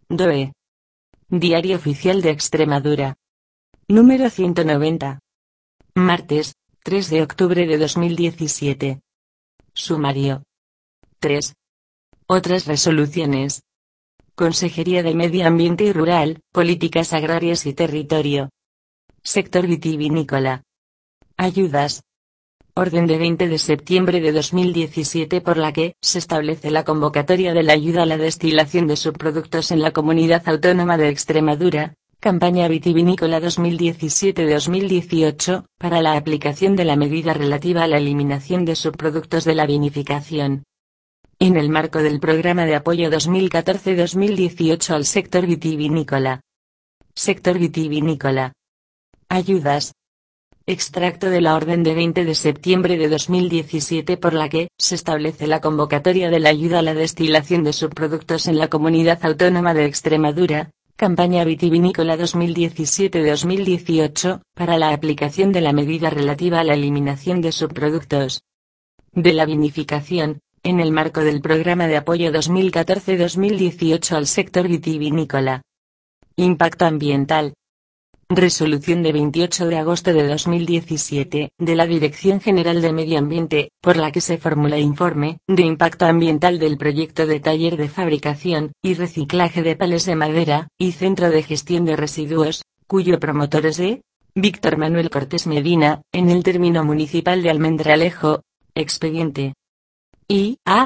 DOE. Diario Oficial de Extremadura. Número 190. Martes, 3 de octubre de 2017. Sumario. 3. Otras resoluciones. Consejería de Medio Ambiente y Rural, Políticas Agrarias y Territorio. Sector vitivinícola. Ayudas. Orden de 20 de septiembre de 2017 por la que se establece la convocatoria de la ayuda a la destilación de subproductos en la Comunidad Autónoma de Extremadura, campaña vitivinícola 2017-2018, para la aplicación de la medida relativa a la eliminación de subproductos de la vinificación. En el marco del Programa de Apoyo 2014-2018 al sector vitivinícola. Sector vitivinícola. Ayudas. Extracto de la orden de 20 de septiembre de 2017 por la que se establece la convocatoria de la ayuda a la destilación de subproductos en la Comunidad Autónoma de Extremadura, campaña vitivinícola 2017-2018, para la aplicación de la medida relativa a la eliminación de subproductos de la vinificación, en el marco del Programa de Apoyo 2014-2018 al sector vitivinícola. Impacto ambiental. Resolución de 28 de agosto de 2017, de la Dirección General de Medio Ambiente, por la que se formula informe de impacto ambiental del proyecto de taller de fabricación y reciclaje de pales de madera y centro de gestión de residuos, cuyo promotor es Víctor Manuel Cortés Medina, en el término municipal de Almendralejo, expediente IA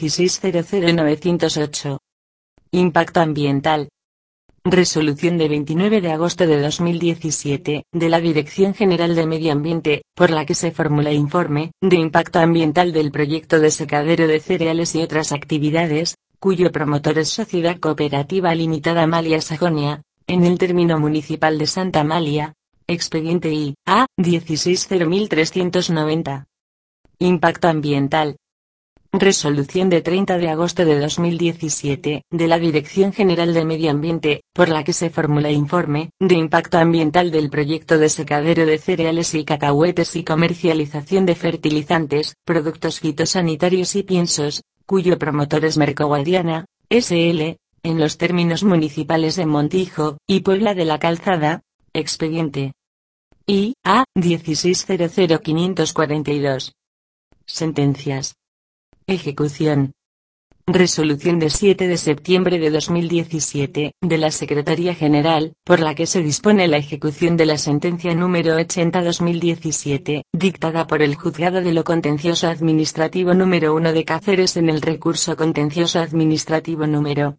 1600908. Impacto ambiental. Resolución de 29 de agosto de 2017, de la Dirección General de Medio Ambiente, por la que se formula informe de impacto ambiental del proyecto de secadero de cereales y otras actividades, cuyo promotor es Sociedad Cooperativa Limitada Amalia Sajonia, en el término municipal de Santa Amalia, expediente IA 1601390. Impacto ambiental. Resolución de 30 de agosto de 2017, de la Dirección General de Medio Ambiente, por la que se formula informe de impacto ambiental del proyecto de secadero de cereales y cacahuetes y comercialización de fertilizantes, productos fitosanitarios y piensos, cuyo promotor es Mercoguadiana, S.L., en los términos municipales de Montijo y Puebla de la Calzada, expediente IA 1600542. Sentencias. Ejecución. Resolución de 7 de septiembre de 2017, de la Secretaría General, por la que se dispone la ejecución de la sentencia número 80/2017, dictada por el Juzgado de lo Contencioso Administrativo número 1 de Cáceres en el recurso contencioso administrativo número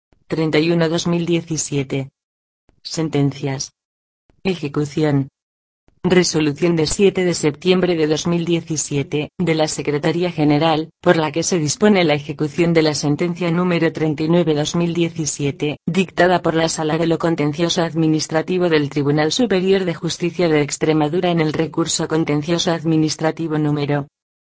31/2017. Sentencias. Ejecución. Resolución de 7 de septiembre de 2017, de la Secretaría General, por la que se dispone la ejecución de la sentencia número 39/2017, dictada por la Sala de lo Contencioso Administrativo del Tribunal Superior de Justicia de Extremadura en el recurso contencioso administrativo número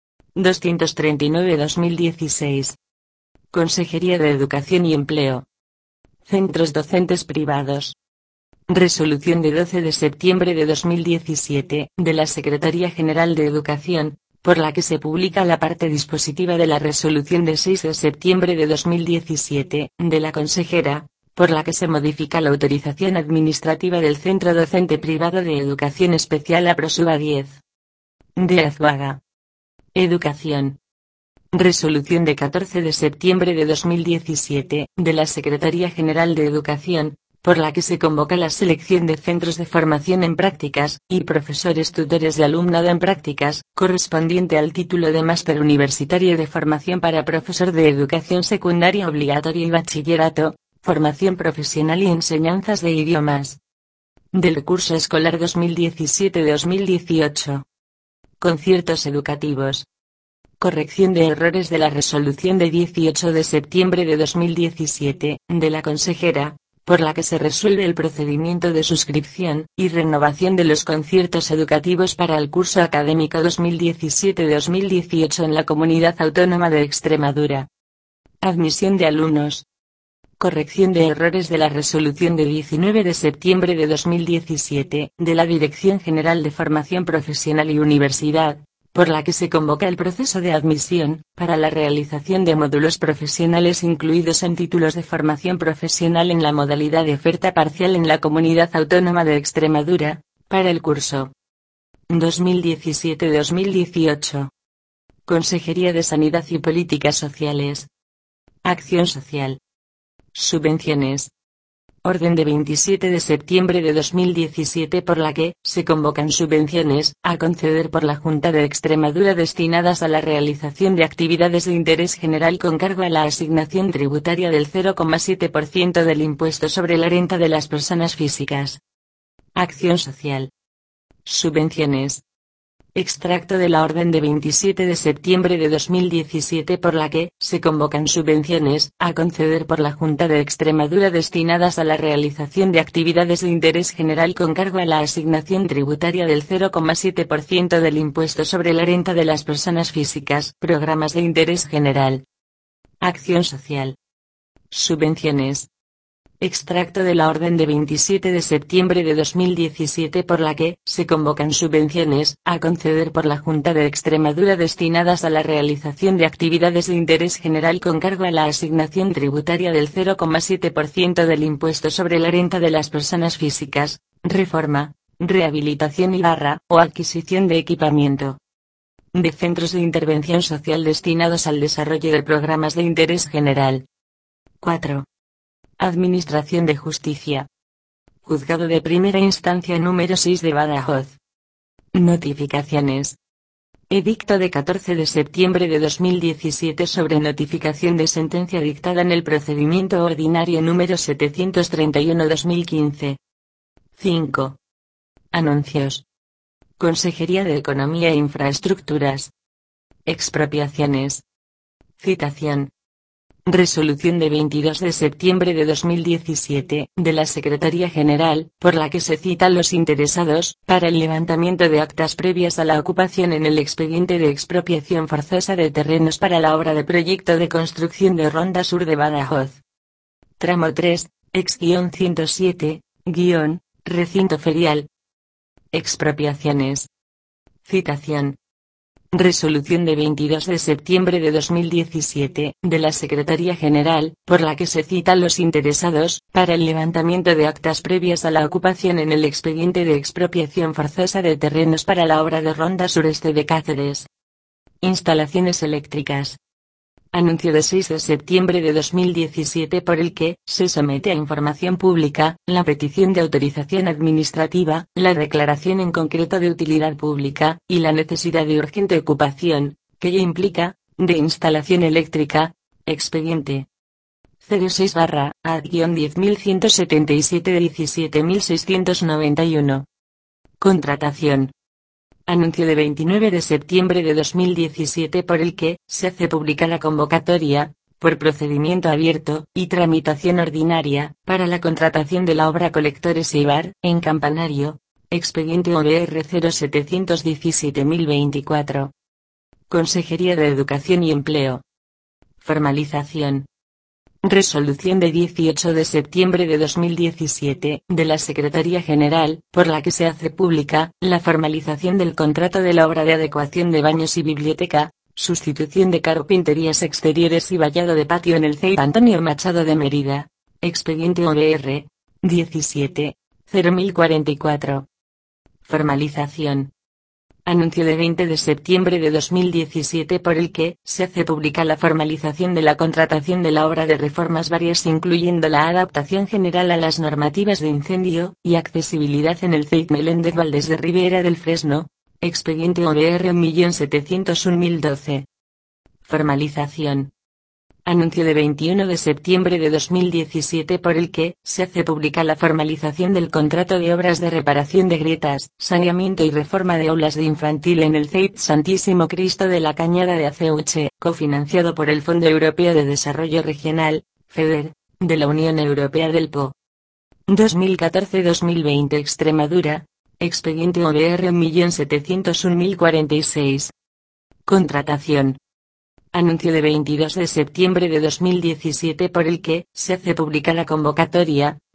239/2016. Consejería de Educación y Empleo. Centros docentes privados. Resolución de 12 de septiembre de 2017, de la Secretaría General de Educación, por la que se publica la parte dispositiva de la resolución de 6 de septiembre de 2017, de la consejera, por la que se modifica la autorización administrativa del Centro Docente Privado de Educación Especial APROSUBA 10. De Azuaga. Educación. Resolución de 14 de septiembre de 2017, de la Secretaría General de Educación, por la que se convoca la selección de centros de formación en prácticas, y profesores tutores de alumnado en prácticas, correspondiente al título de Máster Universitario de Formación para Profesor de Educación Secundaria Obligatoria y Bachillerato, Formación Profesional y Enseñanzas de Idiomas. Del curso escolar 2017-2018. Conciertos educativos. Corrección de errores de la resolución de 18 de septiembre de 2017, de la consejera, por la que se resuelve el procedimiento de suscripción y renovación de los conciertos educativos para el curso académico 2017-2018 en la Comunidad Autónoma de Extremadura. Admisión de alumnos. Corrección de errores de la resolución de 19 de septiembre de 2017, de la Dirección General de Formación Profesional y Universidad, por la que se convoca el proceso de admisión, para la realización de módulos profesionales incluidos en títulos de formación profesional en la modalidad de oferta parcial en la Comunidad Autónoma de Extremadura, para el curso 2017-2018. Consejería de Sanidad y Políticas Sociales. Acción Social. Subvenciones. Orden de 27 de septiembre de 2017 por la que se convocan subvenciones a conceder por la Junta de Extremadura destinadas a la realización de actividades de interés general con cargo a la asignación tributaria del 0,7% del impuesto sobre la renta de las personas físicas. Acción Social. Subvenciones. Extracto de la orden de 27 de septiembre de 2017 por la que se convocan subvenciones a conceder por la Junta de Extremadura destinadas a la realización de actividades de interés general con cargo a la asignación tributaria del 0,7% del impuesto sobre la renta de las personas físicas. Programas de interés general. Acción Social. Subvenciones. Extracto de la orden de 27 de septiembre de 2017 por la que se convocan subvenciones a conceder por la Junta de Extremadura destinadas a la realización de actividades de interés general con cargo a la asignación tributaria del 0,7% del impuesto sobre la renta de las personas físicas, reforma, rehabilitación o adquisición de equipamiento de centros de intervención social destinados al desarrollo de programas de interés general. 4. Administración de Justicia. Juzgado de Primera Instancia número 6 de Badajoz. Notificaciones. Edicto de 14 de septiembre de 2017 sobre notificación de sentencia dictada en el procedimiento ordinario número 731-2015. 5. Anuncios. Consejería de Economía e Infraestructuras. Expropiaciones. Citación. Resolución de 22 de septiembre de 2017, de la Secretaría General, por la que se cita a los interesados, para el levantamiento de actas previas a la ocupación en el expediente de expropiación forzosa de terrenos para la obra de proyecto de construcción de Ronda Sur de Badajoz. Tramo 3, ex-107, recinto ferial. Expropiaciones. Citación. Resolución de 22 de septiembre de 2017, de la Secretaría General, por la que se cita a los interesados, para el levantamiento de actas previas a la ocupación en el expediente de expropiación forzosa de terrenos para la obra de Ronda Sureste de Cáceres. Instalaciones eléctricas. Anuncio de 6 de septiembre de 2017 por el que se somete a información pública la petición de autorización administrativa, la declaración en concreto de utilidad pública y la necesidad de urgente ocupación, que ello implica, de instalación eléctrica, expediente 06/ad-10177 de 17.691. Contratación. Anuncio de 29 de septiembre de 2017 por el que se hace pública la convocatoria, por procedimiento abierto y tramitación ordinaria, para la contratación de la obra Colectores Eibar, en Campanario, expediente OBR 0717024. Consejería de Educación y Empleo. Formalización. Resolución de 18 de septiembre de 2017, de la Secretaría General, por la que se hace pública la formalización del contrato de la obra de adecuación de baños y biblioteca, sustitución de carpinterías exteriores y vallado de patio en el CEIP Antonio Machado de Mérida, expediente OBR 17-01044. Formalización. Anuncio de 20 de septiembre de 2017 por el que se hace pública la formalización de la contratación de la obra de reformas varias incluyendo la adaptación general a las normativas de incendio y accesibilidad en el CEIP Meléndez Valdés de Ribera del Fresno, expediente OBR 1701012. Formalización. Anuncio de 21 de septiembre de 2017 por el que se hace pública la formalización del contrato de obras de reparación de grietas, saneamiento y reforma de aulas de infantil en el CEIP Santísimo Cristo de la Cañada de Aceuche, cofinanciado por el Fondo Europeo de Desarrollo Regional, FEDER, de la Unión Europea del PO. 2014-2020 Extremadura, expediente OBR 1701046. Contratación. Anuncio de 22 de septiembre de 2017 por el que se hace pública la convocatoria,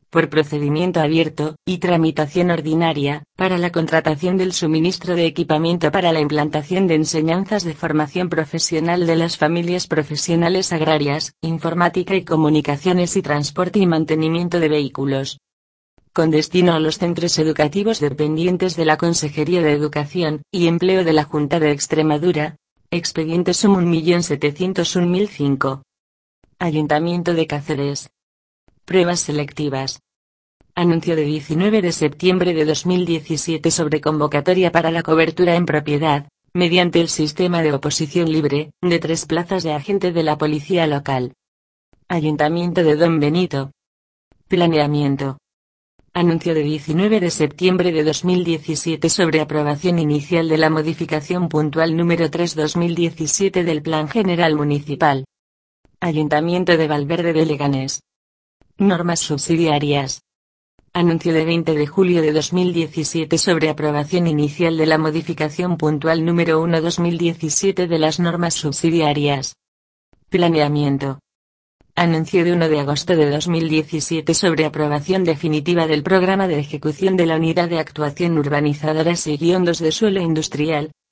por procedimiento abierto, y tramitación ordinaria, para la contratación del suministro de equipamiento para la implantación de enseñanzas de formación profesional de las familias profesionales agrarias, informática y comunicaciones y transporte y mantenimiento de vehículos. Con destino a los centros educativos dependientes de la Consejería de Educación y Empleo de la Junta de Extremadura, expediente sum 1.701.005. Ayuntamiento de Cáceres. Pruebas selectivas. Anuncio de 19 de septiembre de 2017 sobre convocatoria para la cobertura en propiedad, mediante el sistema de oposición libre, de 3 plazas de agente de la policía local. Ayuntamiento de Don Benito. Planeamiento. Anuncio de 19 de septiembre de 2017 sobre aprobación inicial de la modificación puntual número 3/2017 del Plan General Municipal. Ayuntamiento de Valverde de Leganés. Normas subsidiarias. Anuncio de 20 de julio de 2017 sobre aprobación inicial de la modificación puntual número 1/2017 de las normas subsidiarias. Planeamiento. Anuncio de 1 de agosto de 2017 sobre aprobación definitiva del programa de ejecución de la Unidad de Actuación Urbanizadora 6-2 de suelo industrial,